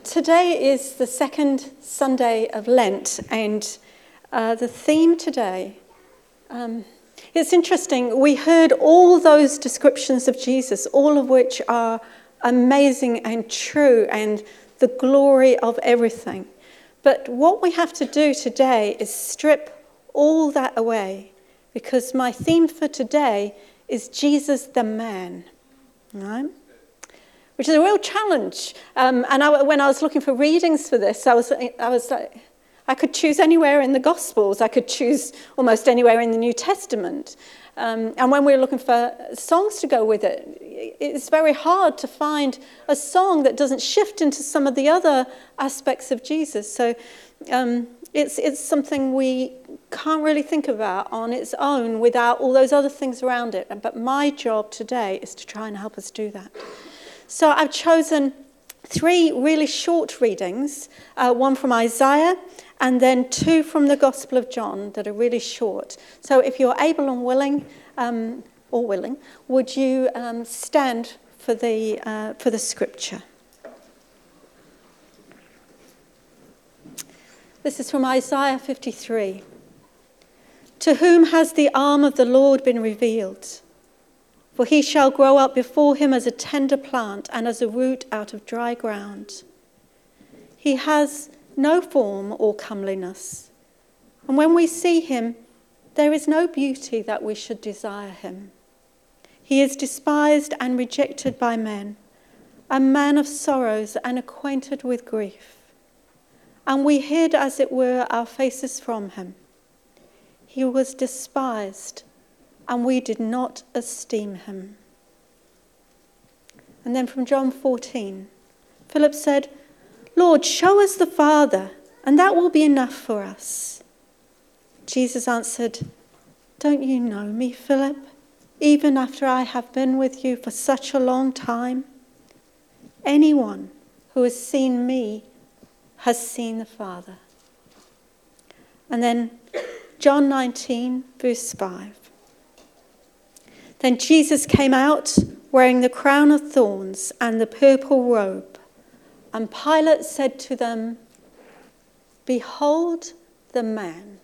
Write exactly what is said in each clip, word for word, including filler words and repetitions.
Today is the second Sunday of Lent, and uh, the theme today, um, it's interesting. We heard all those descriptions of Jesus, all of which are amazing and true and the glory of everything. But what we have to do today is strip all that away, because my theme for today is Jesus the man, right? Which is a real challenge. Um, and I, when I was looking for readings for this, I was, I was like, I could choose anywhere in the Gospels. I could choose almost anywhere in the New Testament. Um, and when we were looking for songs to go with it, it's very hard to find a song that doesn't shift into some of the other aspects of Jesus. So um, it's it's something we can't really think about on its own without all those other things around it. But my job today is to try and help us do that. So I've chosen three really short readings, uh, one from Isaiah and then two from the Gospel of John that are really short. So if you're able and willing, um, or willing, would you um, stand for the uh, for the scripture? This is from Isaiah fifty-three. To whom has the arm of the Lord been revealed? For he shall grow up before him as a tender plant and as a root out of dry ground. He has no form or comeliness, and when we see him, there is no beauty that we should desire him. He is despised and rejected by men, a man of sorrows and acquainted with grief. And we hid, as it were, our faces from him. He was despised, and we did not esteem him. And then from John fourteen, Philip said, Lord, show us the Father, and that will be enough for us. Jesus answered, don't you know me, Philip, even after I have been with you for such a long time? Anyone who has seen me has seen the Father. And then John nineteen, verse five. Then Jesus came out wearing the crown of thorns and the purple robe. And Pilate said to them, behold the man.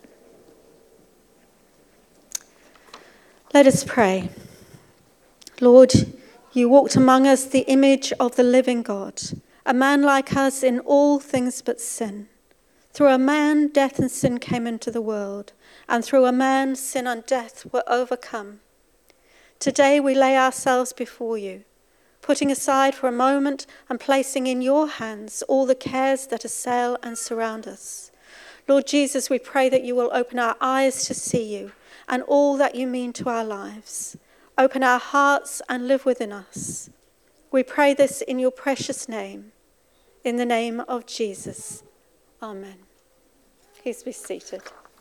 Let us pray. Lord, you walked among us the image of the living God, a man like us in all things but sin. Through a man, death and sin came into the world, and through a man, sin and death were overcome. Today we lay ourselves before you, putting aside for a moment and placing in your hands all the cares that assail and surround us. Lord Jesus, we pray that you will open our eyes to see you and all that you mean to our lives. Open our hearts and live within us. We pray this in your precious name, in the name of Jesus. Amen. Please be seated.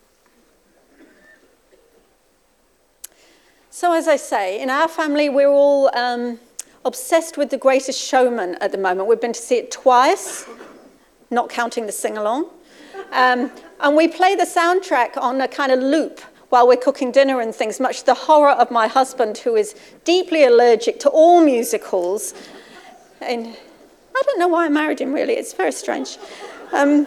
So as I say, in our family, we're all um, obsessed with The Greatest Showman at the moment. We've been to see it twice, not counting the sing-along. Um, and we play the soundtrack on a kind of loop while we're cooking dinner and things, much to the horror of my husband, who is deeply allergic to all musicals. And I don't know why I married him, really. It's very strange. Um,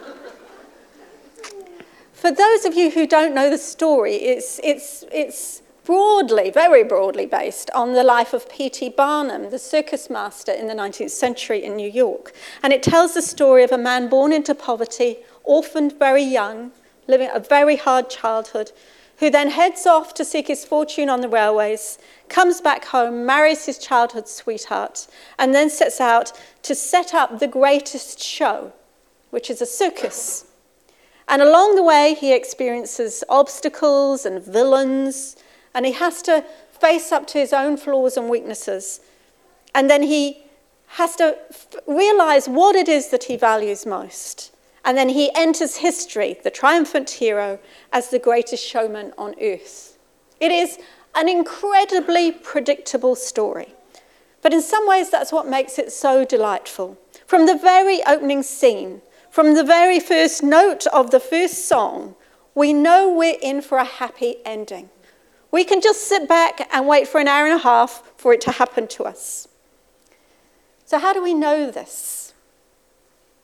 for those of you who don't know the story, it's it's it's... broadly, very broadly based on the life of P T Barnum, the circus master in the nineteenth century in New York. And it tells the story of a man born into poverty, orphaned very young, living a very hard childhood, who then heads off to seek his fortune on the railways, comes back home, marries his childhood sweetheart, and then sets out to set up the greatest show, which is a circus. And along the way, he experiences obstacles and villains, and he has to face up to his own flaws and weaknesses. And then he has to f- realize what it is that he values most. And then he enters history, the triumphant hero, as the greatest showman on earth. It is an incredibly predictable story. But in some ways, that's what makes it so delightful. From the very opening scene, from the very first note of the first song, we know we're in for a happy ending. We can just sit back and wait for an hour and a half for it to happen to us. So how do we know this?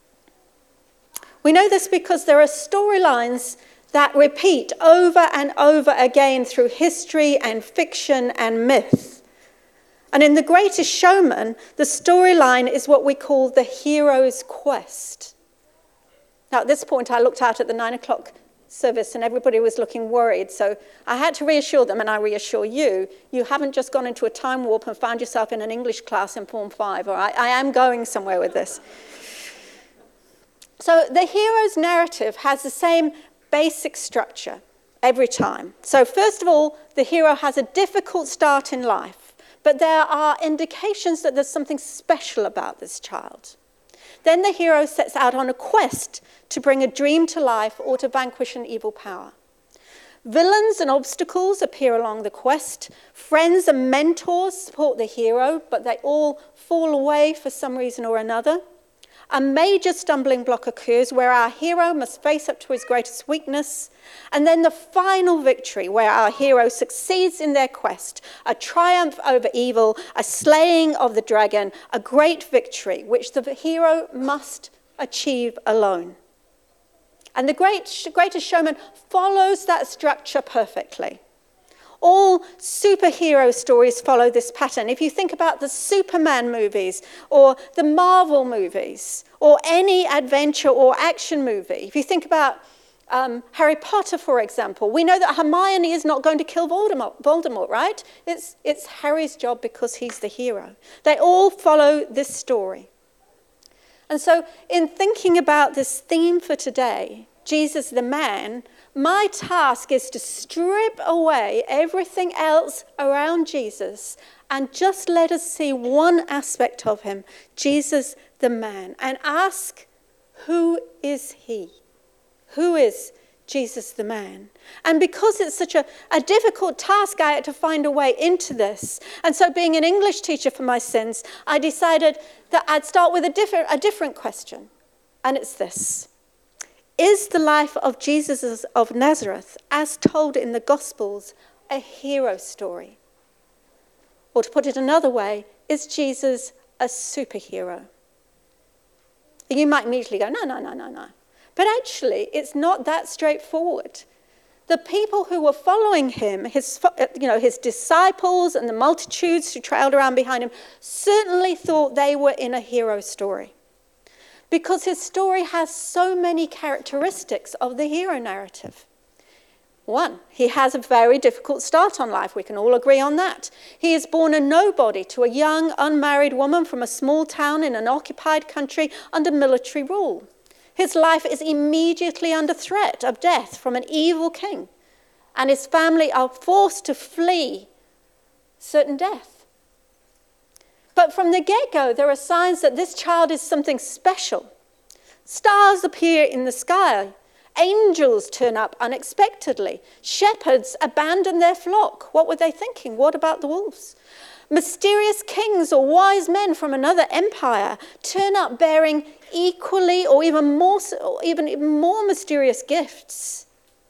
We know this because there are storylines that repeat over and over again through history and fiction and myth. And in The Greatest Showman, the storyline is what we call the hero's quest. Now, at this point, I looked out at the nine o'clock service and everybody was looking worried. So I had to reassure them, and I reassure you, you haven't just gone into a time warp and found yourself in an English class in Form five, all right? I am going somewhere with this. So the hero's narrative has the same basic structure every time. So first of all, the hero has a difficult start in life, but there are indications that there's something special about this child. Then the hero sets out on a quest to bring a dream to life or to vanquish an evil power. Villains and obstacles appear along the quest. Friends and mentors support the hero, but they all fall away for some reason or another. A major stumbling block occurs where our hero must face up to his greatest weakness. And then the final victory where our hero succeeds in their quest, a triumph over evil, a slaying of the dragon, a great victory which the hero must achieve alone. And the great, Greatest Showman follows that structure perfectly. All superhero stories follow this pattern. If you think about the Superman movies or the Marvel movies or any adventure or action movie, if you think about um, Harry Potter, for example, we know that Hermione is not going to kill Voldemort, Voldemort, right? It's, it's Harry's job because he's the hero. They all follow this story. And so in thinking about this theme for today, Jesus the man, my task is to strip away everything else around Jesus and just let us see one aspect of him, Jesus the man, and ask, who is he? Who is Jesus the man? And because it's such a, a difficult task, I had to find a way into this. And so being an English teacher for my sins, I decided that I'd start with a different, a different question. And it's this. Is the life of Jesus of Nazareth, as told in the Gospels, a hero story? Or to put it another way, is Jesus a superhero? You might immediately go, no, no, no, no, no. But actually, it's not that straightforward. The people who were following him, his, you know, his disciples and the multitudes who trailed around behind him, certainly thought they were in a hero story. Because his story has so many characteristics of the hero narrative. One, he has a very difficult start on life. We can all agree on that. He is born a nobody to a young, unmarried woman from a small town in an occupied country under military rule. His life is immediately under threat of death from an evil king, and his family are forced to flee certain death. But from the get-go, there are signs that this child is something special. Stars appear in the sky. Angels turn up unexpectedly. Shepherds abandon their flock. What were they thinking? What about the wolves? Mysterious kings or wise men from another empire turn up bearing equally or even more, or even, even more mysterious gifts.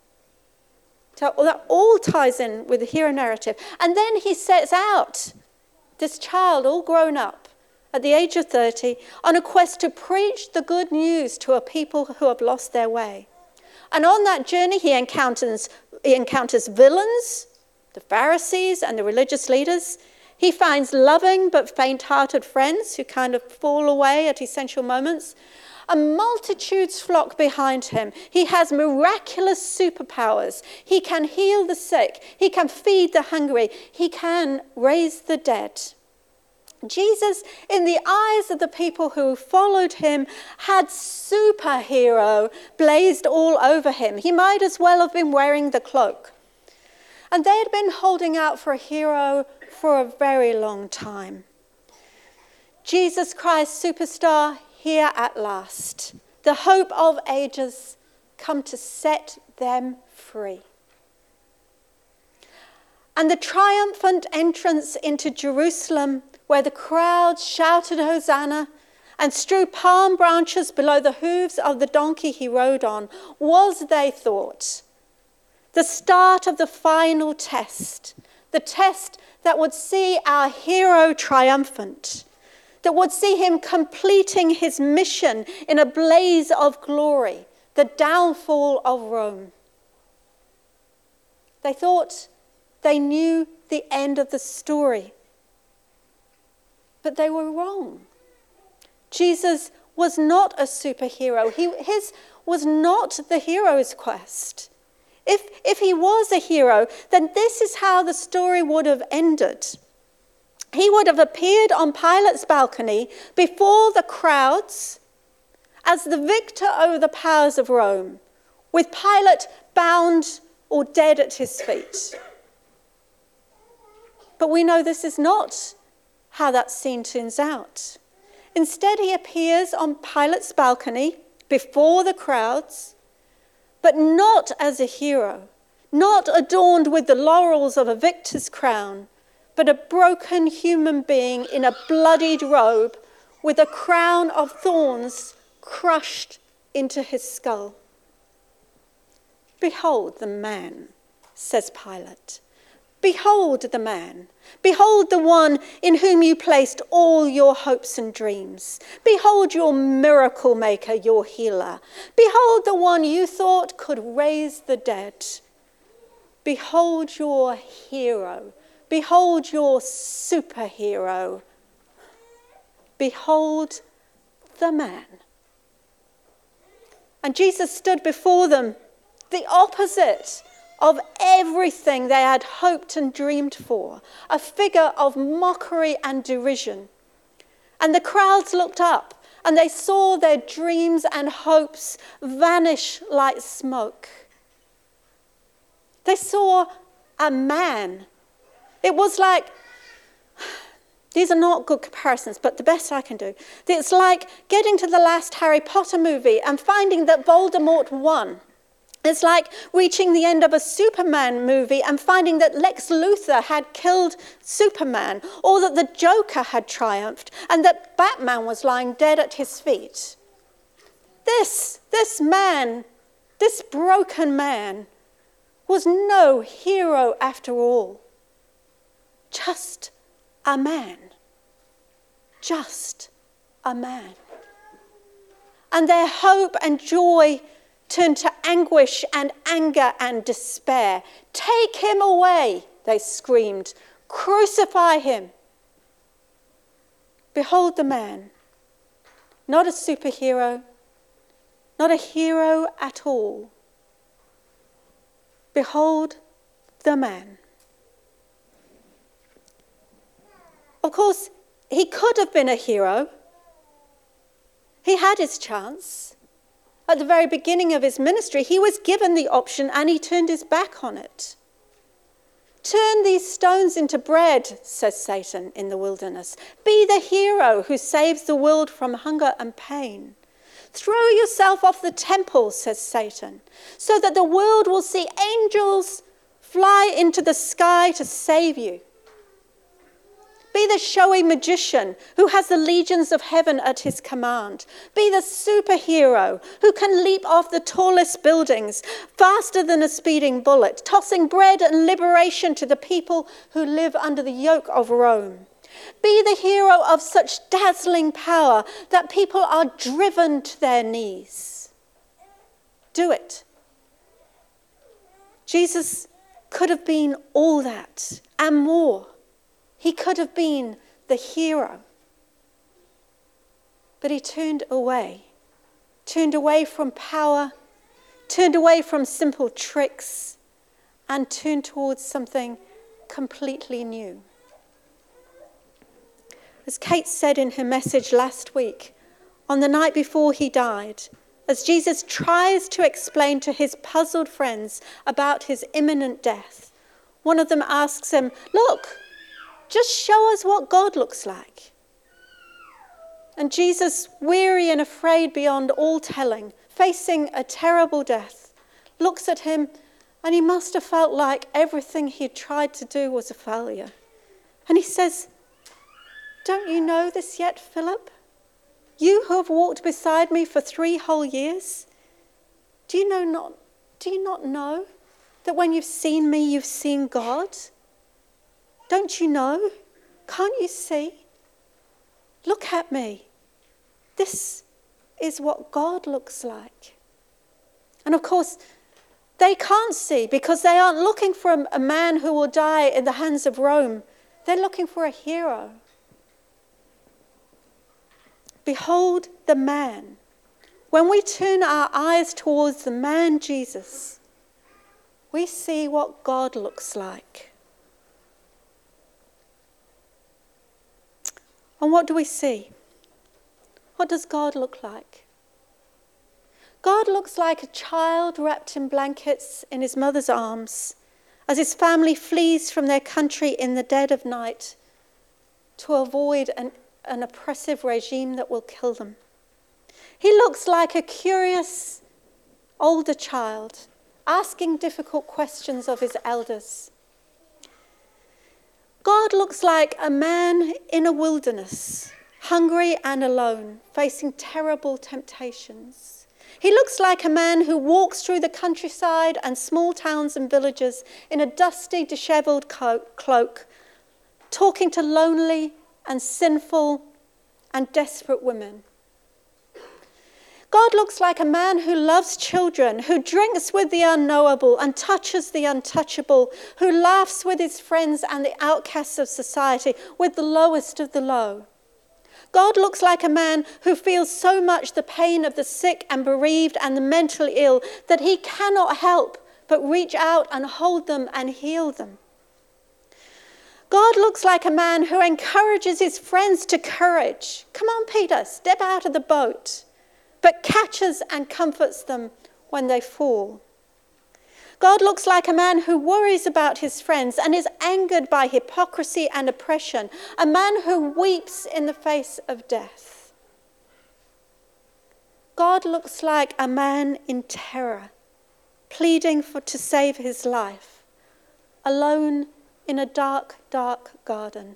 So that all ties in with the hero narrative. And then he sets out, this child all grown up at the age of thirty, on a quest to preach the good news to a people who have lost their way. And on that journey, he encounters, he encounters villains, the Pharisees and the religious leaders. He finds loving but faint-hearted friends who kind of fall away at essential moments. And multitudes flock behind him. He has miraculous superpowers. He can heal the sick. He can feed the hungry. He can raise the dead. Jesus, in the eyes of the people who followed him, had superhero blazed all over him. He might as well have been wearing the cloak. And they had been holding out for a hero for a very long time. Jesus Christ, superstar, here at last. The hope of ages come to set them free. And the triumphant entrance into Jerusalem, where the crowds shouted Hosanna and strew palm branches below the hooves of the donkey he rode on, was, they thought, the start of the final test, the test that would see our hero triumphant, that would see him completing his mission in a blaze of glory, the downfall of Rome. They thought they knew the end of the story, but they were wrong. Jesus was not a superhero. He, his was not the hero's quest. If, if he was a hero, then this is how the story would have ended. He would have appeared on Pilate's balcony before the crowds as the victor over the powers of Rome, with Pilate bound or dead at his feet. But we know this is not how that scene turns out. Instead, he appears on Pilate's balcony before the crowds, but not as a hero, not adorned with the laurels of a victor's crown, but a broken human being in a bloodied robe with a crown of thorns crushed into his skull. "Behold the man," says Pilate. "Behold the man. Behold the one in whom you placed all your hopes and dreams. Behold your miracle maker, your healer. Behold the one you thought could raise the dead. Behold your hero. Behold your superhero. Behold the man." And Jesus stood before them, the opposite of everything they had hoped and dreamed for, a figure of mockery and derision. And the crowds looked up and they saw their dreams and hopes vanish like smoke. They saw a man. It was like, these are not good comparisons, but the best I can do. It's like getting to the last Harry Potter movie and finding that Voldemort won. It's like reaching the end of a Superman movie and finding that Lex Luthor had killed Superman, or that the Joker had triumphed and that Batman was lying dead at his feet. This, this man, this broken man, was no hero after all. Just a man. Just a man. And their hope and joy turned to anguish and anger and despair. "Take him away," they screamed. "Crucify him." Behold the man. Not a superhero, not a hero at all. Behold the man. Of course, he could have been a hero. He had his chance. At the very beginning of his ministry, he was given the option and he turned his back on it. "Turn these stones into bread," says Satan in the wilderness. "Be the hero who saves the world from hunger and pain. Throw yourself off the temple," says Satan, "so that the world will see angels fly into the sky to save you. Be the showy magician who has the legions of heaven at his command. Be the superhero who can leap off the tallest buildings faster than a speeding bullet, tossing bread and liberation to the people who live under the yoke of Rome. Be the hero of such dazzling power that people are driven to their knees. Do it." Jesus could have been all that and more. He could have been the hero. But he turned away, turned away from power, turned away from simple tricks, and turned towards something completely new. As Kate said in her message last week, on the night before he died, as Jesus tries to explain to his puzzled friends about his imminent death, one of them asks him, "Look, just show us what God looks like." And Jesus, weary and afraid beyond all telling, facing a terrible death, looks at him, and he must have felt like everything he'd tried to do was a failure. And he says, "Don't you know this yet, Philip? You who have walked beside me for three whole years? Do you know not, do you not know that when you've seen me, you've seen God? Don't you know? Can't you see? Look at me. This is what God looks like." And of course, they can't see because they aren't looking for a, a man who will die in the hands of Rome. They're looking for a hero. Behold the man. When we turn our eyes towards the man Jesus, we see what God looks like. And what do we see? What does God look like? God looks like a child wrapped in blankets in his mother's arms as his family flees from their country in the dead of night to avoid an, an oppressive regime that will kill them. He looks like a curious older child asking difficult questions of his elders. God looks like a man in a wilderness, hungry and alone, facing terrible temptations. He looks like a man who walks through the countryside and small towns and villages in a dusty, dishevelled cloak, talking to lonely and sinful and desperate women. God looks like a man who loves children, who drinks with the unknowable and touches the untouchable, who laughs with his friends and the outcasts of society, with the lowest of the low. God looks like a man who feels so much the pain of the sick and bereaved and the mentally ill that he cannot help but reach out and hold them and heal them. God looks like a man who encourages his friends to courage. Come on, Peter, step out of the boat. But catches and comforts them when they fall. God looks like a man who worries about his friends and is angered by hypocrisy and oppression, a man who weeps in the face of death. God looks like a man in terror, pleading for to save his life, alone in a dark, dark garden.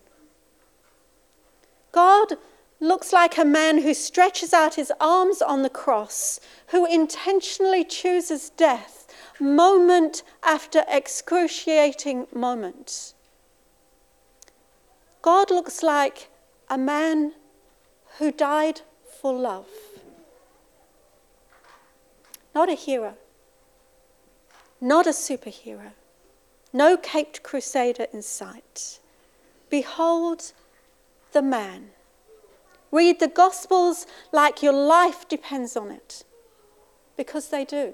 God looks like a man who stretches out his arms on the cross, who intentionally chooses death moment after excruciating moment. God looks like a man who died for love. Not a hero, not a superhero, no caped crusader in sight. Behold the man. Read the Gospels like your life depends on it, because they do.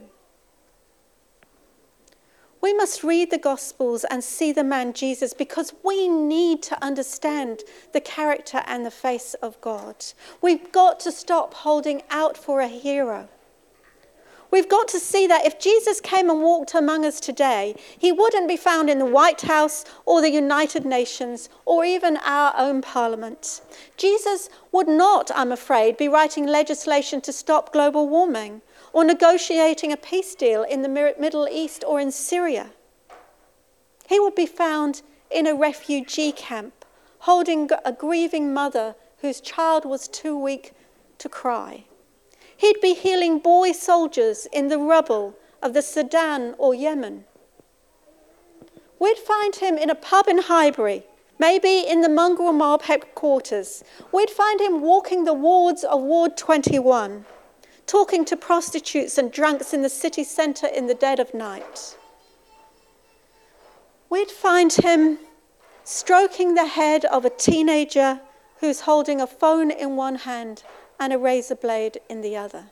We must read the Gospels and see the man Jesus because we need to understand the character and the face of God. We've got to stop holding out for a hero. We've got to see that if Jesus came and walked among us today, he wouldn't be found in the White House or the United Nations or even our own parliament. Jesus would not, I'm afraid, be writing legislation to stop global warming or negotiating a peace deal in the Middle East or in Syria. He would be found in a refugee camp, holding a grieving mother whose child was too weak to cry. He'd be healing boy soldiers in the rubble of the Sudan or Yemen. We'd find him in a pub in Highbury, maybe in the mongrel mob headquarters. We'd find him walking the wards of Ward twenty-one, talking to prostitutes and drunks in the city centre in the dead of night. We'd find him stroking the head of a teenager who's holding a phone in one hand and a razor blade in the other.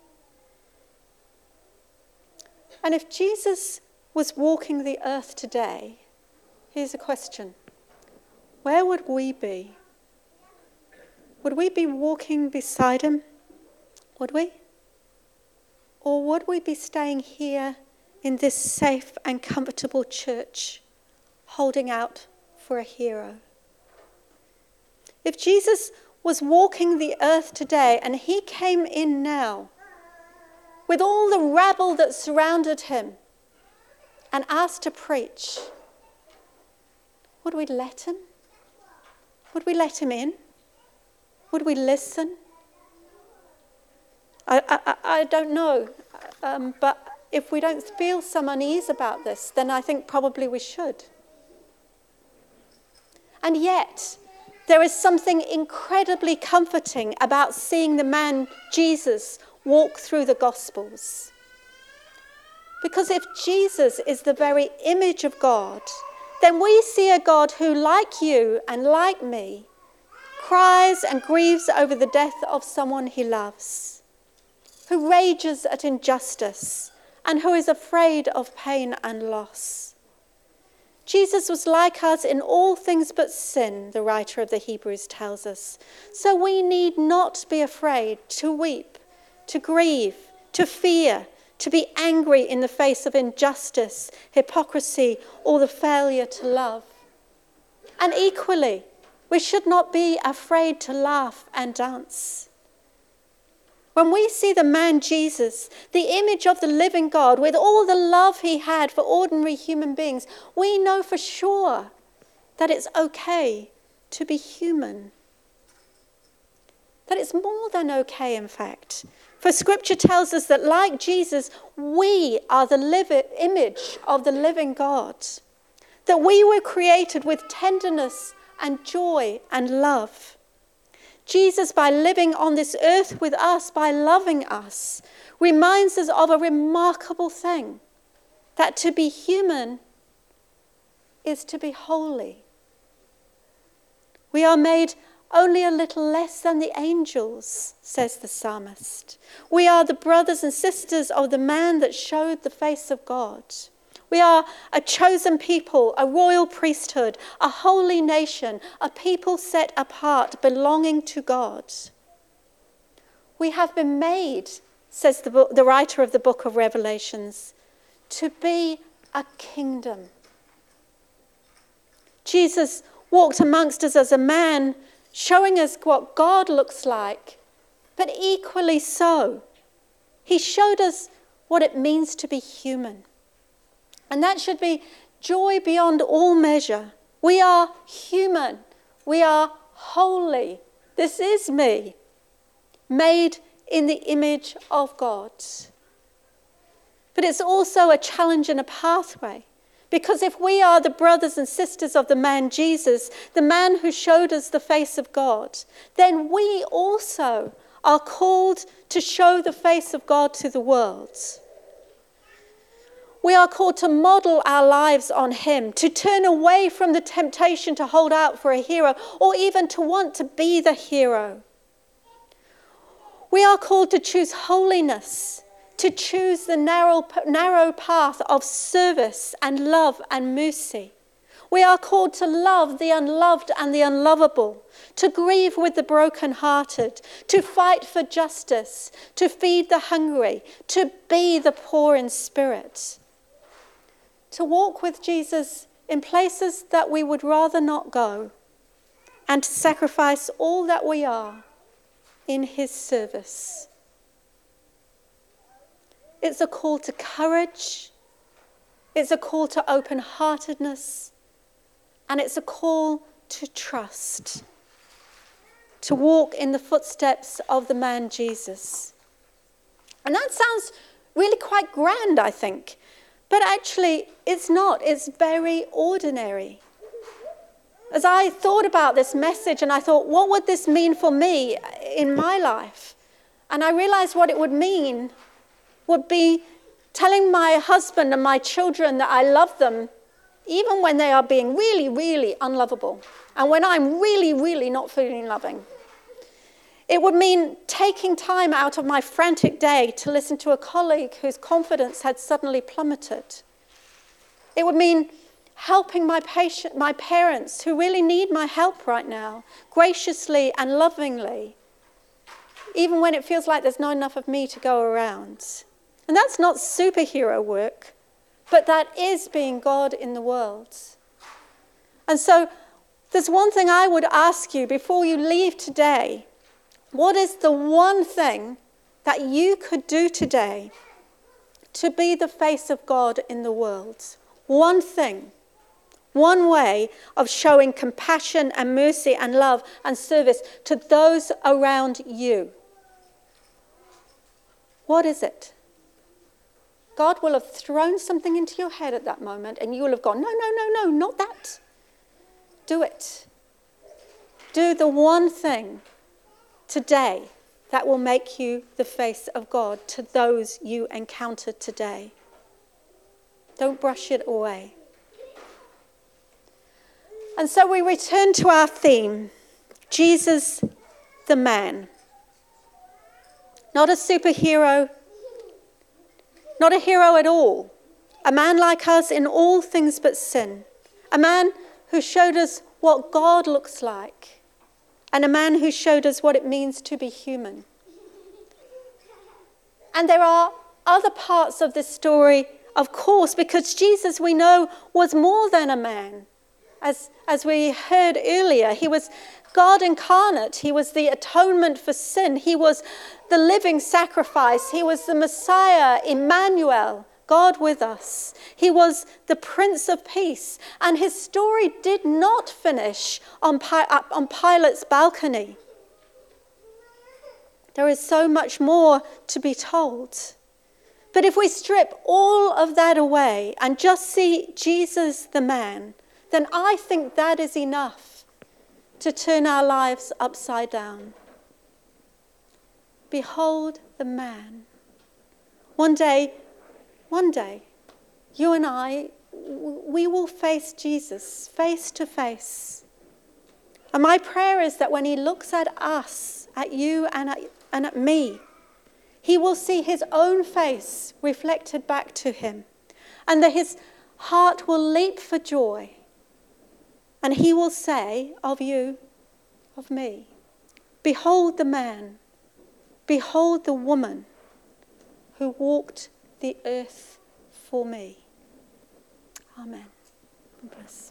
And if Jesus was walking the earth today, here's a question. Where would we be? Would we be walking beside him? Would we? Or would we be staying here in this safe and comfortable church, holding out for a hero? If Jesus was walking the earth today and he came in now with all the rabble that surrounded him and asked to preach, would we let him? Would we let him in? Would we listen? I, I, I don't know, um, but if we don't feel some unease about this, then I think probably we should. And yet, there is something incredibly comforting about seeing the man Jesus walk through the Gospels. Because if Jesus is the very image of God, then we see a God who, like you and like me, cries and grieves over the death of someone he loves, who rages at injustice, and who is afraid of pain and loss. Jesus was like us in all things but sin, the writer of the Hebrews tells us. So we need not be afraid to weep, to grieve, to fear, to be angry in the face of injustice, hypocrisy, or the failure to love. And equally, we should not be afraid to laugh and dance. When we see the man Jesus, the image of the living God, with all the love he had for ordinary human beings, we know for sure that it's okay to be human. That it's more than okay, in fact. For Scripture tells us that, like Jesus, we are the live- image of the living God. That we were created with tenderness and joy and love. Jesus, by living on this earth with us, by loving us, reminds us of a remarkable thing. That to be human is to be holy. We are made only a little less than the angels, says the psalmist. We are the brothers and sisters of the man that showed the face of God. We are a chosen people, a royal priesthood, a holy nation, a people set apart, belonging to God. We have been made, says the, book, the writer of the book of Revelations, to be a kingdom. Jesus walked amongst us as a man, showing us what God looks like, but equally so, he showed us what it means to be human. And that should be joy beyond all measure. We are human. We are holy. This is me, made in the image of God. But it's also a challenge and a pathway. Because if we are the brothers and sisters of the man Jesus, the man who showed us the face of God, then we also are called to show the face of God to the world. We are called to model our lives on him, to turn away from the temptation to hold out for a hero, or even to want to be the hero. We are called to choose holiness, to choose the narrow, narrow path of service and love and mercy. We are called to love the unloved and the unlovable, to grieve with the brokenhearted, to fight for justice, to feed the hungry, to be the poor in spirit, to walk with Jesus in places that we would rather not go, and to sacrifice all that we are in his service. It's a call to courage, it's a call to open-heartedness, and it's a call to trust, to walk in the footsteps of the man Jesus. And that sounds really quite grand, I think, but actually it's not. It's very ordinary. As I thought about this message and I thought, what would this mean for me in my life? And I realized what it would mean would be telling my husband and my children that I love them, even when they are being really, really unlovable, and when I'm really, really not feeling loving. It would mean taking time out of my frantic day to listen to a colleague whose confidence had suddenly plummeted. It would mean helping my patient, my parents who really need my help right now, graciously and lovingly, even when it feels like there's not enough of me to go around. And that's not superhero work, but that is being God in the world. And so there's one thing I would ask you before you leave today. What is the one thing that you could do today to be the face of God in the world? One thing, one way of showing compassion and mercy and love and service to those around you. What is it? God will have thrown something into your head at that moment and you will have gone, no, no, no, no, not that. Do it. Do the one thing today that will make you the face of God to those you encounter today. Don't brush it away. And so we return to our theme, Jesus the man. Not a superhero, not a hero at all. A man like us in all things but sin. A man who showed us what God looks like. And a man who showed us what it means to be human. And there are other parts of this story, of course, because Jesus, we know, was more than a man. As, as we heard earlier, he was God incarnate. He was the atonement for sin. He was the living sacrifice. He was the Messiah, Emmanuel, God with us. He was the Prince of Peace. And his story did not finish on, on Pilate's balcony. There is so much more to be told. But if we strip all of that away and just see Jesus the man, then I think that is enough to turn our lives upside down. Behold the man. One day, one day, you and I, we will face Jesus face to face. And my prayer is that when he looks at us, at you and at, and at me, he will see his own face reflected back to him, and that his heart will leap for joy. And he will say of you, of me, behold the man, behold the woman who walked the earth for me. Amen. God bless.